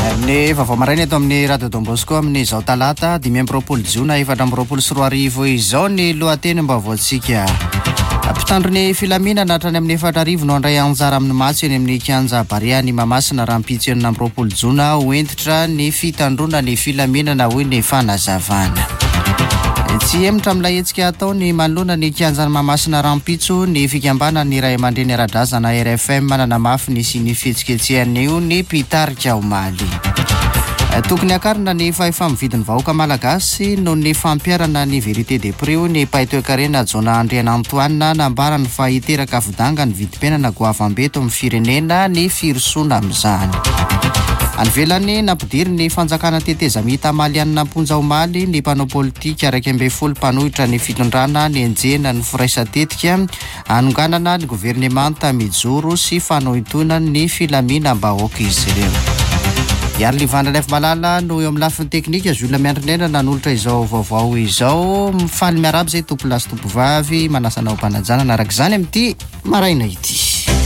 Ny vaovao maraina eto amin'ny Radio Don Bosco amin'ny izao talata 5 Jona 2024 izao ny lohateny mba voatsika. Mpitandron'ny filaminana hatrany amin'ny 4 no andray anjara amin'ny matso eny amin'ny kianja Bariany Mahamasina rahampitso 9 Jona hoentitra ny fitandrona ny filaminana hoy ny fanazavana. Tsy emitra amin'ilay hetsika atao ny manoloana ny kianjany Mahamasina rahampitso ny fikambana ny Ray aman-dreny ara-drazana RFM manana mafy ny sy ny fihetsiketsehan'io ny mpitarika omaly. Tokony akarina ny fahefa-mividin'ny vahoaka malagasy noho ny fampiarana ny vérité des prix ny paitoekarena Jona Andriana Antoine nambarany fa hiteraka vodanga ny vidim-piainana goavambeto amin'ny firenena ny firosoana amin'izany. Anvelany nampidiry ny fanjakana teteza mita malianina amponja omaly ny mpanao politika 20 mpanohitra ny fitondrana ny enjena ny firaisatetika anonganana ny governemanta mijoro sy fanohitoana ny filaminam-bahoaka izy ireo. Iary Livandra Lefa Malala no eo amin'ny lafiny teknika Jules Miandrinena nanolotra izao vaovao izao mifaly miaraba izay tompo lasy tompo vavy manasanao mpanajana araka izany amin'ity maraina ity.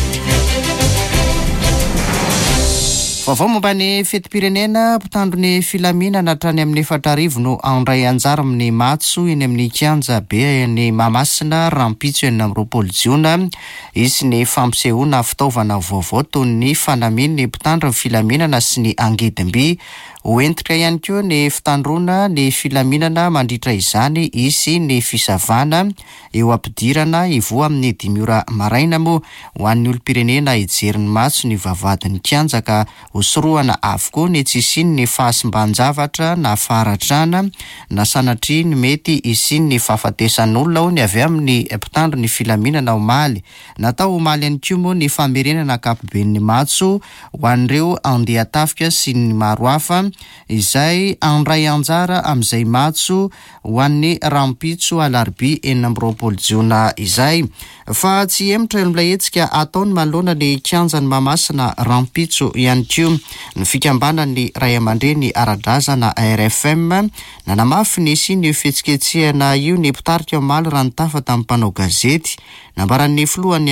Vaovao momba ny fetim-pirenena mpitandron'ny filaminana hatrany amin'ny 4 no andray anjara amin'ny matso eny amin'ny kianja be ny Mahamasina rahampitso 9 Jona isy ny fampisehoana fitaovana vaovao toy ny fanamiany mpitandro ny filaminana sy ny angedimby hoentrika ihany koa ny fitandrona ny filaminana mandritra izany isy ny fisavana eo ampidirana ivoa amin'ny 5 maraina moa ho an'ny olom-pirenena hijery ny matso ny vavadin'ny kianja ka hosoroana avokoa ny tsisiny ny fahasimban-javatra na faharatrana na sanatriny mety isiny ny fahafatesan'olona ho ny avy amin'ny mpitandro ny filaminana omaly. Natao omaly ihany koa moa ny famerenana akapoben'ny matso ho an'ireo andeha tafika sy ny maro hafa izay andray anjara amin'izay matso ho an'ny rahampitso alarby 9 Jona izay. Fa tsy emitra amin'ilay hetsika ataony manoloana ny kianjany Mahamasina rahampitso ihany koa ny fikambana ny Ray aman-dreny ara-drazana RFM nanamafy ny sy ny fihetsiketsehana io ny mpitarika omaly raha nitafa tamin'ny mpanao gazety nambaran'ny filohan'ny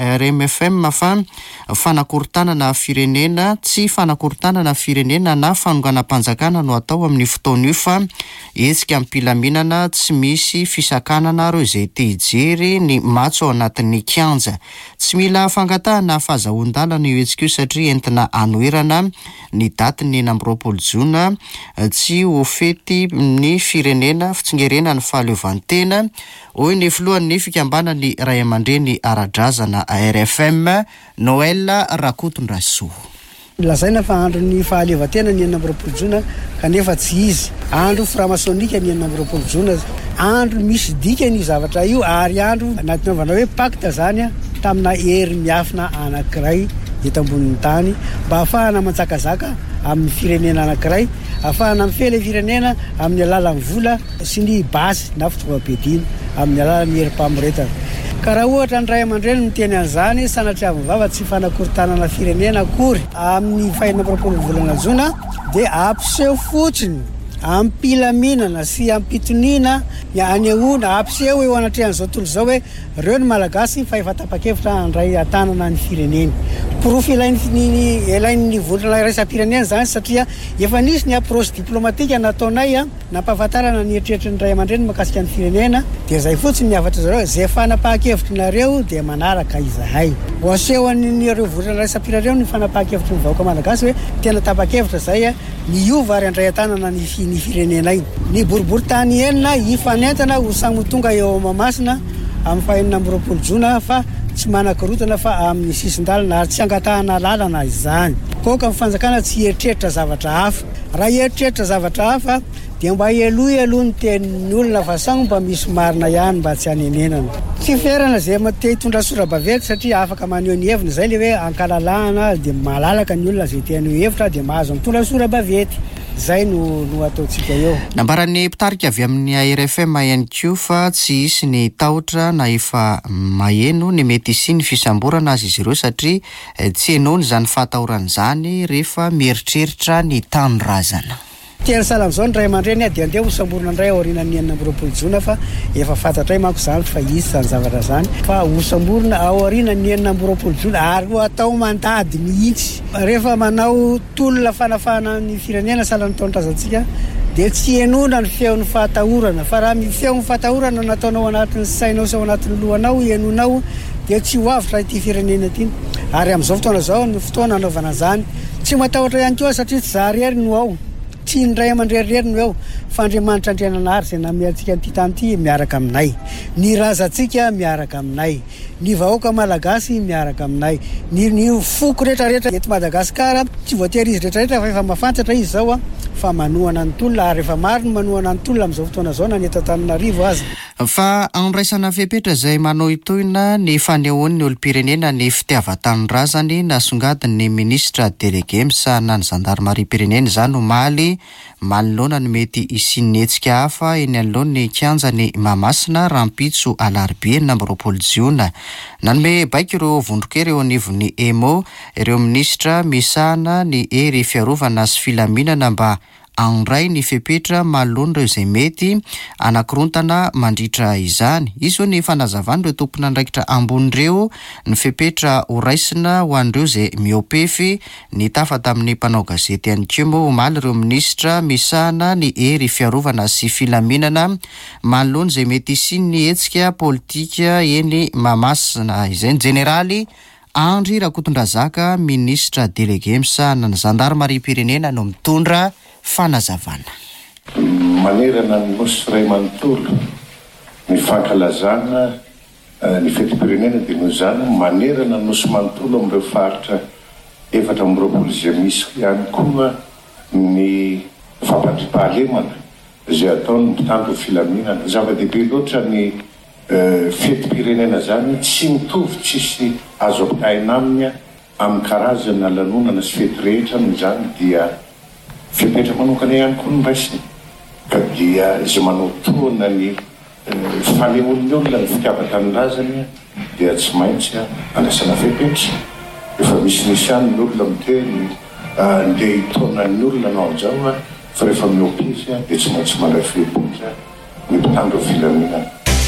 RMFM fa fanakorontanana firenena tsy fanakorontanana firenena na fanonganam-panjakana no atao amin'ny fotoana io fa hetsika ampilaminana tsy misy fisakanana reo izay te hijery ny matso ao anatin'ny kianja. Tsy mila fangatahana fahazahoan-dalana io hetsika io satria entina anoherana ny daty ny 9 Jona tsy ho fety ny firenena fitsingerena ny fahaleovantena hoy ny filohan'ny fikambana ny Ray aman-dreny ara-drazana RFM Noël Rakotondrasoa. Lazaina fa andro ny fahaleovantena ny 9 Jona kanefa tsy izy. Andro framasonika ny 9 Jona. Andro misy dika ny zavatra io ary andro natinaovana hoe pacte zany tamina hery miafina anankiray eto ambonin'ny tany mba ahafahana manjakazaka amin'ny firenena anankiray, ahafahana mifela firenena amin'ny alalan'ny vola sy ny basy na fitaovam-piadiana amin'ny alalan'ny herim-pamoretana. Ka raha ohatra ny Ray aman-dreny miteny an'izany sanatria vava tsy fanakorontanana firenena akory amin'ny 9 volana Jona dia ampiseho fotsiny ampilaminana sy ampitoniana anehoana ampiseho eo anatrehan'izao tontolo izao hoe ireo ny malagasy fa efa tapa-kevitra handray tanana ny fireneny. Porofo elain'ny vondrona iraisam-pirenena zany satria efa nisy ny approche diplomatika nataonay nampahafantarana ny eritreritry ny Ray aman-dreny makasika ny firenena dia izay fotsiny miavatra zareo izay fanapahan-kevitry nareo dia manaraka izahay. Ho asehon'ireo vondrona iraisam-pirenena ny fanapahan-kevitry ny vahoaka malagasy hoe tena tapa-kevitra izay miova ary handray tanana ny firenenay. Ny boribory tany enina hifanentana ho samy tonga eo Mahamasina amin'ny 9 Jona fa tsy manakorotana fa amin'ny sisin-dalana ary tsy angatahana lalana izany. Koka ny fanjakana tsy eritreritra zavatra hafa. Raha eritreritra zavatra hafa dia mba eloha ny tenin'ny olona fa sagno mba misy marina ihany mba tsy hanenenana. Tsy ferana izay te hitondra sora-baventy satria afaka maneho ny hevina izay le hoe ankalalahana dia malalaka ny olona izay te haneho hevitra dia mahazo mitondra sora-baventy. Zay no ataontsika eo. Nambaran'ny mpitarika avy amin'ny RFM ihany koa fa tsy isy ny tahotra na efa maheno ny mety isy ny fisamborana azy izy ireo satria tsy henoany izany fahatahoran'izany rehefa mieritreritra ny tanorazana. tena salam zao ny ray aman-dreny dia andeha hosamborona ndray aoriana ny 4 jona fa efa fantatray manko zany fa izy zany zavatra zany fa hosamborona aoriana ny 4 jona ary atao mandady mihitsy rehefa manao tolona fanafana ny firenena salan'ny taon-trazantsika dia tsy enona ny feon'ny fahatahorana fa raha mifeon'ny fahatahorana nataonao anatin'ny sainao sy ao anatin'ny lohanao enonao dia tsy hoavitra ity firenena ity ary amin'izao fotoana zao ny fotoana anaovana zany tsy matahotra ihany koa satria tsy zaharery no ao tsy ndray aman-drerirery no eo fa Andriamanitra andriananary izay nameantsika an'ity tany ity miaraka aminay ny razantsika miaraka aminay ny vahoaka malagasy miaraka aminay ny foko rehetrarehetra eto Madagasikara tsy voatery izy rehetrarehetra fa efa mafantatra izy zao fa manohana ny tolona ary efa maro ny manohana ny tolona amin'izao fotoana zao na ny eto Antananarivo azy fa anraisana fepetra izay manao itoina ny fanehoan'ny olom-pirenena ny fitiavan-tanindrazany nasongadin'ny ministra délégué misahana ny zandarmaria pirenena izany omaly manoloana ny mety isian'ny hetsika hafa eny anoloan'ny kianjany Mahamasina Rampitso alarobia 20 jiona nanome baika ireo vondroka ireo anivon'ny EMO ireo ministra misahana ny hery fiarovana sy filaminana mba andray ny fepetra manoloana ireo izay mety anakorontana mandritra izany izy ho ny fanazavana ireo tompona andraikitra ambonireo ny fepetra horaisina ho an'ireo izay miopefy ny tafa tamin'ny mpanao gazety ihany koa moa omaly ireo ministra misahana ny hery fiarovana sy filaminana manoloana izay mety isian'ny hetsika politika eny Mahamasina izay ny jeneraly Andry Rakotondrazaka ministra délégué misahana ny zandarmaria pirenena no mitondra fanazavana manerana ny nosy ray manontolo ny fankalazana ny feti-pirenena dia noho izany manerana ny nosy manontolo amin'ireo faritra 4 izay misy ihany koa ny fampandriam-pahalemana izay ataony mpitandro filaminana zava-dehibe loatra ny feti-pirenena zany tsy mitovy tsisy azo ampitaina aminy amin'ny karazana lanonana sy fety rehetra noho izany dia fepetra manokana ihany koa ny raisiny ka dia izay manao toana ny fanehoan'ny olona ny fitiavan-tanindrazany dia tsy maintsy andrasana fepetra efa misy ihany ny olona miteny ndeha hitaonan'ny olona anao an'izao fa rehefa miopesy dia tsy maintsy mandray fepetra ny mpitandro filaminana.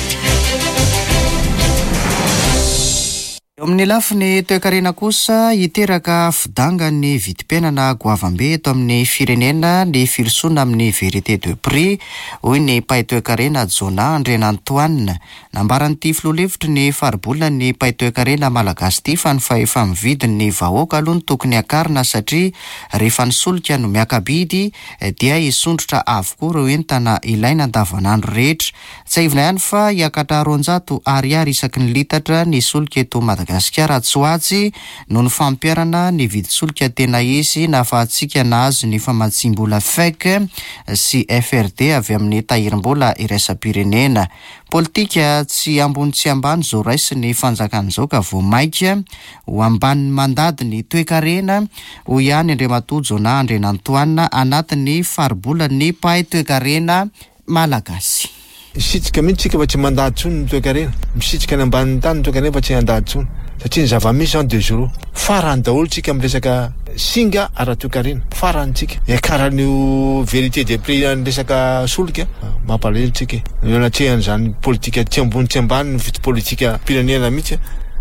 Eo amin'ny lafiny toe-karena kosa hiteraka fidangany vidim-piainana goavambe eto amin'ny firenena ny filosoana amin'ny vérité de prix hoy ny mpahay toe-karena Jona Andrena Antoine nambaran'ity filoha-hevitry ny faribolina ny mpahay toe-karena malagasy ity fa ny fahefa mividiny ny vahoaka aloha ny tokony akarina satria rehefa nisolika no miakabidy dia hisondrotra avokoa ireo entana ilaina andavanandro rehetra tsy aivina ihany fa hiakatra 400 ariary isaky ny litatra ny solika eto Madagasikara Tsoatsy no ny fampiarana ny vidin-solika tena izy na fahatsika nahazo ny famatsim-bola FEC sy FRD avy amin'ny tahirim-bola iraisam-pirenena politika tsy ambony tsy ambany zao raisy ny fanjakan'izao ka vao maika ho amban'ny mandady ny toe-karena ho ihany Andriamatoa Jona Andrena Antoine anatin'ny faribolany mpahay toe-karena malagasy. Misitsika mihitsika fa tsy mandady tsony ny toe-karena misitsika ny ambanin'ny tany ny toe-karena fa tsy handady tsony satria ny zava-misy en 2 jours farany daholo tsika amin'ny resaka singa ara-toe-karena farantsika akaran'io vérité de prix ny resaka solika mampalahelo tsika anatrehany zany politika tsy ambony tsy ambany ny vity politika pirenena mihitsy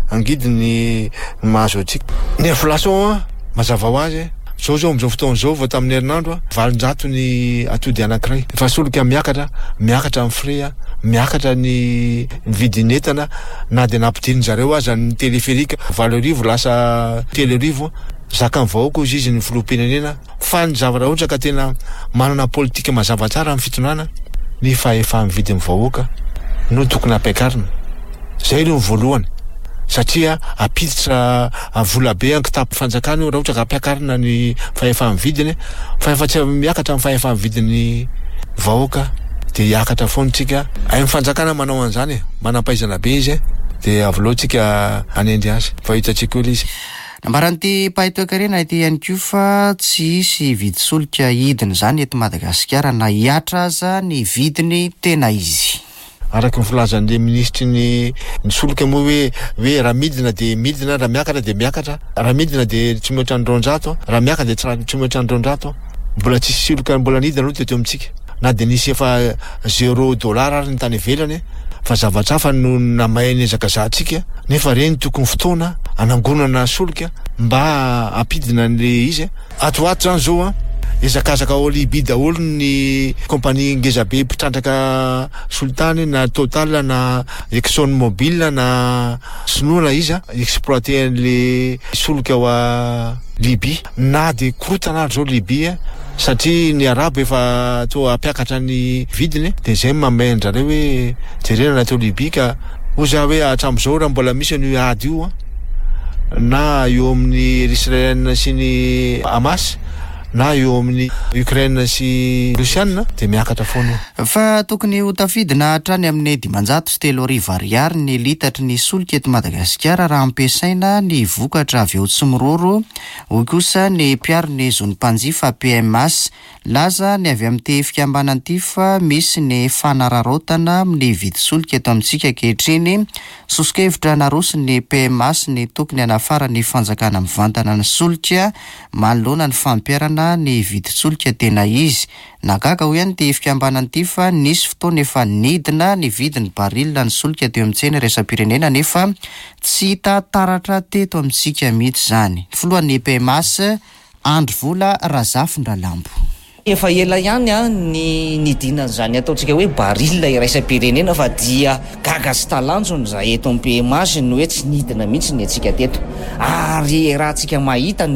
angidiny mahazo atsika ny inflation mazava ho azy zao amin'izao fotoana zao vao tamin'ny herinandro 800 ny atody anankiray efa solika miakatra amin'ny frais miakatra ny vidin'entana na dia nampidiny zareo aza ny téléphérique 20 lasa 3 zakany vahoaka izy ny filoham-pirenena fa ny zavatra ohatra ka tena manana politika mazava tsara amin'ny fitonana ny fahefa mividin'ny vahoaka no tokony ampiakarina zay no voalohany satria apiditra volabe ankitapo fanjakana raha ohatra ka ampiakarina ny fahefa mividiny fa efa tsy miakatra amin'ny fahefa mividin'ny vahoaka dia hiakatra foana tsika ay mifanjakana manao an'izany manampaizana be izy dia avoloantsika anendry azy fa hitatsika olo izy. Nambaran'ity mpahay toe-karena ity ihany koa fa tsy hisy vidy-solika hidiny zany eto Madagasikara na hiatra aza ny vidiny tena izy. Araky ny filazan'le ministry ny solika moa hoe raha midina dia midina, raha miakatra dia miakatra, raha midina dia tsy mihoatra ny 200, raha miakatra dia tsy mihoatra ny 200. mbola tsisy siloka mbola nidina aloha teto amintsika na de nisy efa $0 ary ny tany ivelany fa zavatra hafa no namainy ezaka zahantsika nefa reny tokony fotoana anangonana solika mba ampidina le izy atoato zany zao ezakazaka Olibi daholo ny kompania ngezabe mpitrandraka solitany na Total na Exxon Mobil na sinoana izy exploiter le solika ao Libye na de korotanandro zao Libye satria ny arabo efa to apiakatra ny vidiny de zay mamendra hoe jerena natao Libye ka oza hoe hatram'izao raha mbola misy ny ady io na eo amin'ny Israel sy ny Hamas na eo amin'ny Ukraine sy Rusiana de miakatra foana fa tokony ho tafidina hatrany amin'ny 530 ariary ny litatry ny solika eto Madagasikara raha ampiasaina ny vokatra avy eo Tsimororo hoy kosa ny mpiaro ny zony mpanjifa PMS laza ny avy amin'ny fikambanan'ity fa misy ny fanararotana amin'ny vidy solika eto amintsika kehitriny soskevitra naroso ny PMS ny tokony hanafara ny fanjakana mivantana ny solika manoloana ny fampiarana ny vidy solika tena izy nagaga ho ihany ty fikambanan'ity fa nisy fotoana efa nidina ny vidiny barilina ny solika teo amin'ny tsena raisam-pirenena nefa tsy hita taratra teto amintsika mihitsy zany filohan'ny PMS Andro Vola Razafindralambo efa ela ihany ny dinan'izany ataontsika hoe barilina iraisam-pirenena fa dia gaga sy talanjony za eto amin'ny PMS no hoe tsy nidina mihitsy ny atsika teto ary raha tsika mahita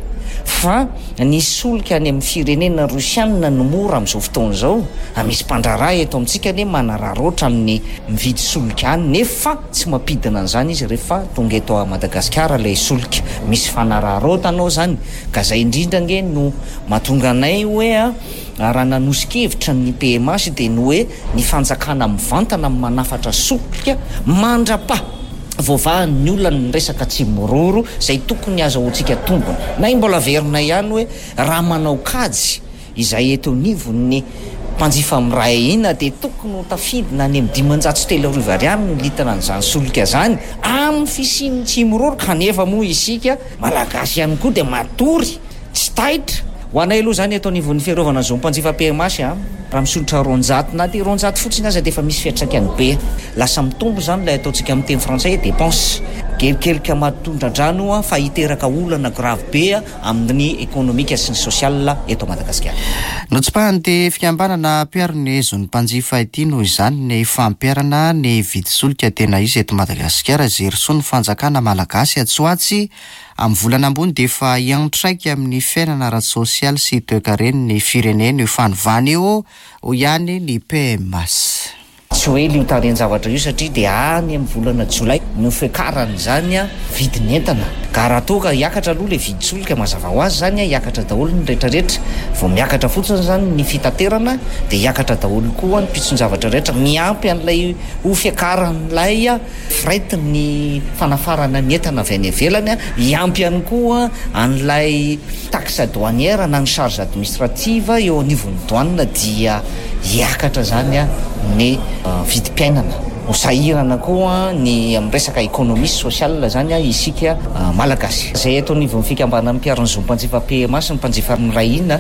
fa ny solika any amin'ny firenena Rusiana no mora amin'izao fotoana zao misy mpandraraha eto amintsika ne manararoatra amin'ny mividy solika any nefa tsy mampidina an'izany izy rehefa tonga eto a Madagasikara ilay solika misy fanararotanao zany ka zay indrindra nge no mahatonga anay hoe raha nanosik-hevitra ny PMS de no hoe ny fanjakana mivantana manafatra solika mandrapa voavahan'ny olona ny resaka Tsimororo zay tokony azahoantsika tombony na mbola verina ihany hoe raha manao kajy izay eto nivon'ny mpanjifa miray ina de tokony ho tafidina any amin'ny 530 ariary ny litana n'izany solika zany amin'ny fisian'ny Tsimororo kanefa moa isika malagasy ihany koa de matory tsy taitra ho anay aloha zany eto anivon'ny fiarovana zao mpanjifa PMS raha misolotra 200 na de 200 fotsiny aza de efa misy fiatraikany be lasa mitombo zany lay ataontsika amin'ny teny frantsay dépense kelikely mahatondradrano fa hiteraka olana grave be amin'ny ekonomika sy ny sosial eto Madagasikara notsipahany de fikambanana mpiaro ny zony mpanjifa ity noho izany ny fampiarana ny vidy solika tena izy eto Madagasikara zeriso ny fanjakana malagasy atsoatsy amin'ny volana ambony de efa iantraika amin'ny fiainana ara-sosialy sy toe-kareny ny firenena io fanovana io ho ihany ny PMS tsy hoe liotariany zavatra io satria de any amin'ny volana Jolay no fiakarany zany vidin'entana ka raha toa ka hiakatra aloha le vidy solika mazava ho azy zany hiakatra daholo ny rehetrarehetra vao miakatra fotsiny zany ny fitaterana de hiakatra daholo koa ny pitson-javatra rehetra miampy an'ilay ho fiakaran'ilay fret ny fanafarana ny entana avy any ivelany hiampy ihany koa an'ilay taxe douanière na ny charge administrative eo anivon'ny douane dia hiakatra zany ny vidim-piainana hosahirana koa ny amin'ny resaka ekonomia sosial zany isika malagasy zay eto anivon'ny fikambana mpiaro ny zo mpanjifa PMS ny mpanjifa miray ina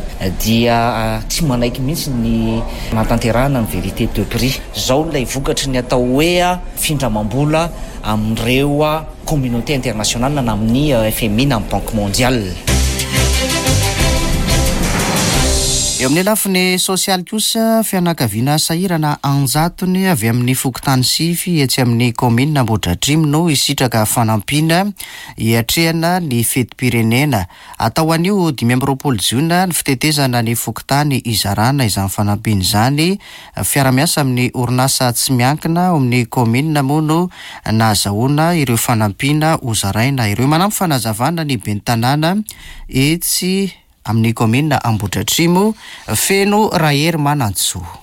dia tsy manaiky mihitsy ny natanterahana ny vérité de prix zao lay vokatry ny atao hoe findramam-bola amin'ireo communauté internationale na amin'ny FMI na amin'ny Banque mondiale eo amin'ny lafiny sosialy kosa fianakaviana sahirana anjatony avy amin'ny fokotany sify etsy amin'ny komina Ambohidratrimo no isitraka fanampiana hiatrehana ny fetim-pirenena atao an'io 20 Jiona ny fitetezana ny fokotany izarana izany fanampiana izany fiara-miasa amin'ny orinasa tsy miankina ao amin'ny komina moa no nahazahoana ireo fanampiana hozaraina ireo manampy fanazavana ny ben'ny tanàna etsy amin'ny komina Ambohidratrimo feno Rahery Manantsoa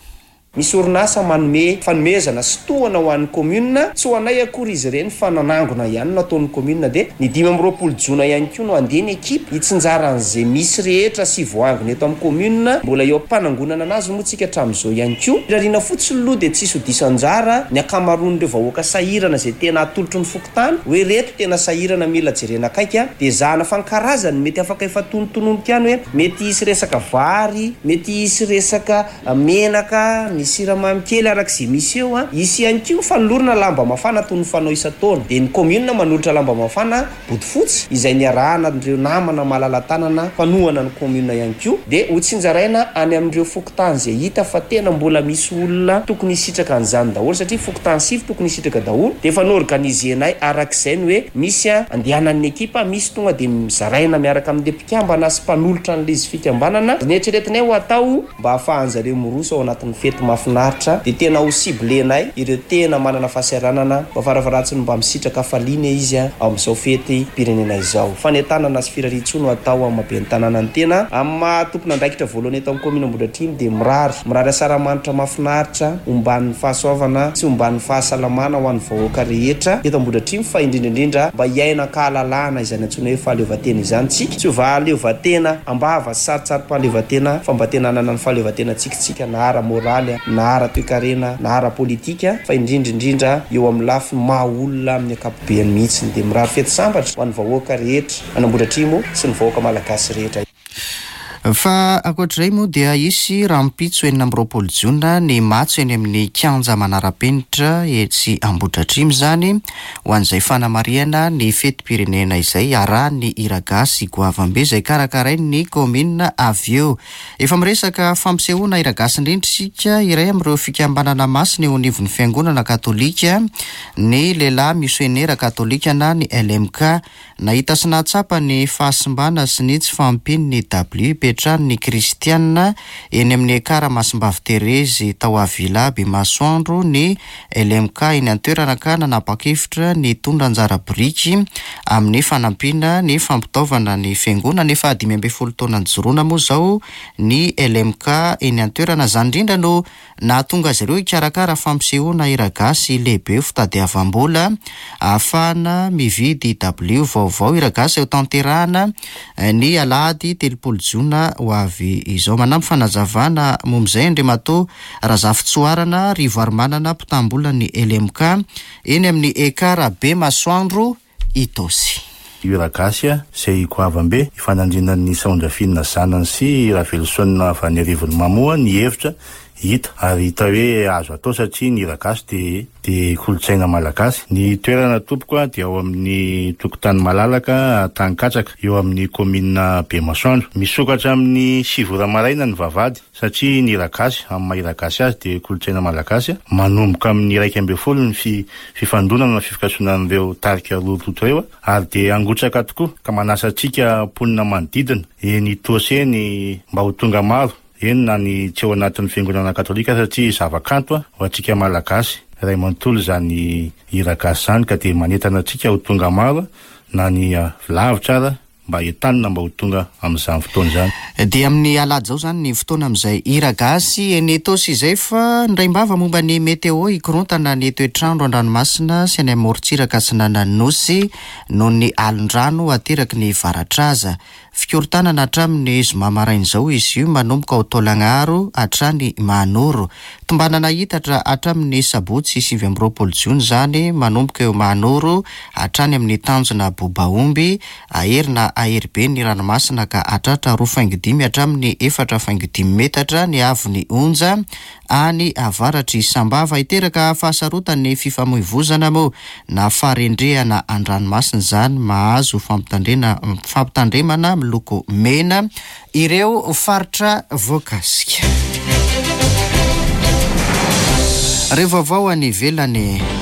misy orinasa manome fanomezana sy tohana ho an'ny commune tsy ho anay akory izy ireny fa nanangona ihany nataon'ny commune de ny 5 jona ihany koa no andeha ny ekipa hitsinjaran'izay misy rehetra sy voangina eto amin'ny commune mbola eo ampanangonana anazy moa tsika hatramin'izao ihany koa rarina fotsiny loha de tsisy hodisan-jara ny akamaroan'ireo vahoaka sahirana izay tena atolotro ny fokotany hoe reto tena sahirana mila jerena akaika de zahana fankarazany mety afaka efa tonotononika any hoe mety hisy resaka vary mety hisy resaka menaka ny siramamy kely arak'izay misy eo a isy ihany koa fanolorana lamba mafana toy ny fanao isa-taona de ny commune manolotra lamba mafana bodofotsy izay niarahana ireo namana malala-tanana fanohana ny commune ihany koa de ho tsinjaraina any amin'ireo fokotany izay hita fa tena mbola misy olona tokony hisitraka an'izany daholo satria fokotany sivy tokony hisitraka daholo de efa noorganizenay arak'izay ny hoe misy andehanan'ny ekipa misy tonga de mizaraina miaraka amin'ny depikambana sy mpanolotra n'le izy fikambanana neritreretinay ho atao mba hahafahanjareo miroso ao anatin'ny fety mahafinaritra de tena ho siblenay ireo tena manana fahasaranana mba faravaratsiny mba misitraka faliana izy ao amin'izao fety pirenena izao fanetanana sy firaritsony no atao amin'ny mabe ny tanàna ny tena amin'ny mahatompona andraikitra voalohany eto amin'ny commune Ambohidratrimo de mirary asaramanitra mahafinaritra omban'ny fahasoavana sy omban'ny fahasalamana ho an'ny vahoaka rehetra eto Ambohidratrimo fa indrindraindrindra mba hiaina kahalalahana izany antsoina hoe fahaleovatena izany tsika tsy ho vahaleovatena ambava sarotsaro-pahaleovatena fa mba tena hanana ny fahaleovatena tsikitsika na ara moraly na ara toe-karena na ara politika fa indrindraindrindra eo amin'ny lafiny mahaolona amin'ny akapobeany mihitsiny de mirary fety sambatra ho an'ny vahoaka rehetra any Ambohidratrimo sy ny vahoaka malagasy rehetra. Fa akoatr'izay moa dia isy rampitso 20 jona ny matso eny amin'ny kianja manara-penitra etsy Ambohidratrimo zany ho an'izay fanamariana ny fetim-pirenena izay arahany Iragasy Goavambe izay karakarainy ny commune avy eo. Efa miresaka fampisehoana Iragasy indrindra isika iray amin'ireo fikambanana masina eo anivon'ny fiangonana katolika ny lehilahy misionera katolika na ny LMK nahita sy nahatsapa ny fahasimbana sy ny tsy fampiny ny WP ny kristianina eny amin'ny ekara Masimbavy Terezy tao Avila Bemasoandro ny LMK eny an-toerana ka nanapa-kevitra ny tondra anjara biriky amin'ny fanampiana ny fampitaovana ny fiangonana efa 15 taona nijoroana moa zao ny LMK eny an-toerana zany indrindra no nahatonga azy ireo ikarakara fampisehoana Iragasy lehibe fitadiavam-bola ahafahana mividy W vaovao Iragasy eo tanterahana ny alahady 30 jona ho avy izao. Manampy fanazavana momizay Andriamato Razafitsoarana Rivoarimanana mpitambola ny LMK eny amin'ny ekara Bemasoandro Itosy. Iragasy izay Goavambe ifanandrinan'ny saondrafinina zanany sy Ravelosona avy any Arivon'ny Mamoa ny hevitra hita ary hita hoe azo atao satria ny Iragasy de kolotsaina malagasy. Ny toerana tompoko dia ao amin'ny tokotany malalaka Tankatsaka eo amin'ny commune Bemasoandro. Misokatra amin'ny 7 maraina ny vavady satria ny Iragasy amin'ny maha-Iragasy azy de kolotsaina malagasy manomboka amin'ny 12 ny fifandonana na fifikasonan'ireo tarika lolototo reo ary de angotsaka tokoa ka manasa antsika mponina manodidina eny Itosy eny mba ho tonga maro eny na ny tsy ao anatin'ny fiangonana katolika satria zavakanto ho antsika malagasy ray manontolo zany Iragasy zany ka de manentana antsika ho tonga maro na ny lavitra ara mba entanina mba ho tonga amin'izany fotoana zany. De amin'ny alady zao zany ny fotoana amin'izay Iragasy eny Itosy izay fa ndraimbava momba ny meteo ikorontana ny toetrandro an-dranomasina sy any amorontsiraka sy nananonosy noho ny alondrano ateraky ny varatraza. Fikorotanana hatramin'ny zoma maraina zao izy io manomboka ao Taolagnaro hatrany Mahanoro. Tombanana hitatra hatramin'ny sabotsy 20 jona zany manomboka eo Mahanoro hatrany amin'ny tanjona Bobaomby aherina aherbe ny ranomasina ka hatratra 2.5 hatramin'ny 4.5 metatra ny avy ny onja any avaratry Sambava iteraka fahasarotan'ny fifamoivozana moa na farendrehana an-dranomasina zany mahazo fampitandremana miloko mena ireo faritra voakasika. Rehefa vao any ivelany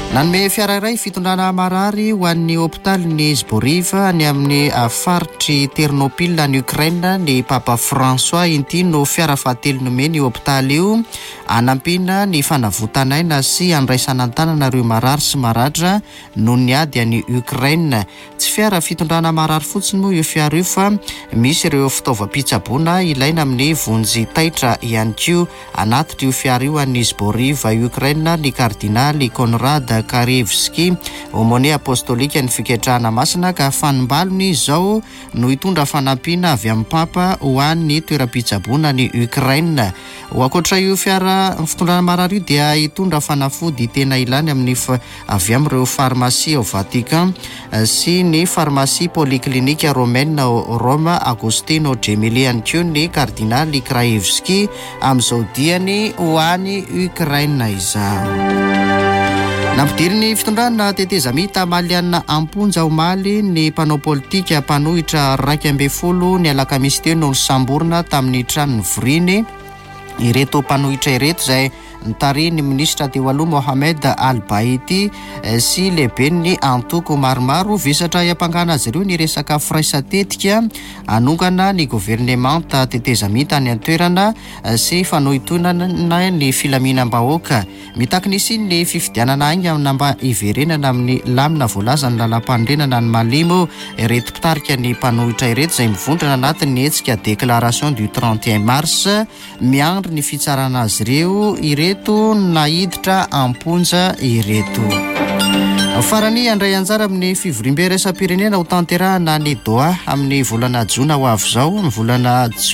nanome fiara iray fitondrana marary ho an'ny hôpitaly ny Zboriva ny amin'ny faritry Ternopil ny Ukraine ny Papa François inty no fiara fahatelo nome ny hôpitaly io anampiana ny fanavotanaina sy andraisanantanana ireo marary sy maratra no ny ady any Ukraine. Tsy fiara fitondrana marary fotsiny moa io fiara io fa misy ireo fitaovam-pitsaboana ilaina amin'ny vonjy taitra ihany koa. Anatitra io fiara io an'ny Zboriva Ukraine ny kardinaly Konrad Karevski homone apostolika ny fiketrahana masina ka fanimbalony izao no hitondra fanampiana avy amin'ny papa ho an'ny toeram-pitsaboana ny Ukraine. Ho akoatra io fiara fitondrana marary io dia hitondra fanafody tena ilany amin'ny avy amin'ireo farmasia ao Vatican sy ny farmasia poliklinika romaine Roma Agostino Gemelli ihany koa ny kardinaly Krajewski amin'izao diany ho any Ukraine izao. Nampidiry ny fitondrana teteza mita maliana amponja omaly ny mpanao politika mpanohitra 12 ny alakamisy teo no samborina tamin'ny tranony Vriny. Ireto mpanohitra ireto izay nitary ny ministra teo aloha Mohamed Al-Baiti sy lehibe ny antoko maromaro visatra hiampangana azy ireo ny resaka firaisan-tetika anongana ny governemanta teteza mita ny antoerana sy fanohitonana ny filaminam-bahoaka. Mitakin'isy ny fifidianana ainy namba iverenana amin'ny lamina voalaza ny lalam-pandrenana ny malimo ireto mpitarika ny mpanohitra ireto izay mivondrana anatin'ny hetsika déclaration du 31 mars miandry ny fitsarana azy ireo ireto nahiditra amponja ireto. Farany andray anjara amin'ny fivorim-be raisam-pirenena ho tanterahana ny Doha amin'ny volana Jiona ho avy izao. Amin'ny volana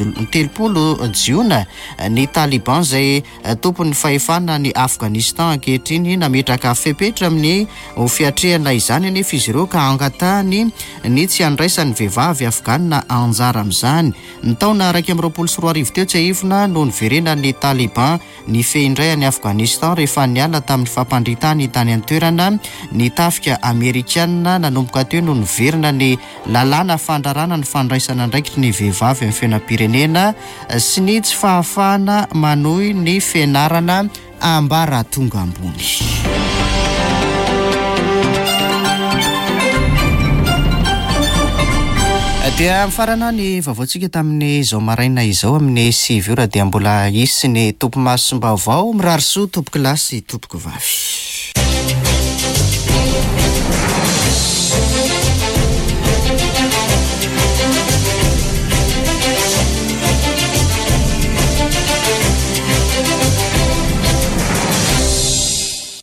30 Jiona ny Taliban izay tompon'ny fahefana ny Afghanistan ankehitriny nametraka fepetra amin'ny fiatrehana izany anefa izy ireo ka angatahany ny tsy andraisan'ny vehivavy Afgana anjara amin'izany. Ny taona 2024 teo tsy ahivona no niverena ny Taliban ny feindray any Afghanistan rehefa niala tamin'ny fampandritany tany an-toerana ny tafika Amerikanina nanomboka teo no niverina ny lalàna fandrarana ny fandraisana andraikitry ny vehivavy amin'ny fiainam-pirenena sy ny tsy fahafahana manohy ny fianarana ambara tonga ambony. Dia mifarana ny vaovaontsika tamin'ny izao maraina izao amin'ny 7 ora dia mbola isy ny tompo maso sy mbaovao mirary soa tompo kilasy tompoko vavy.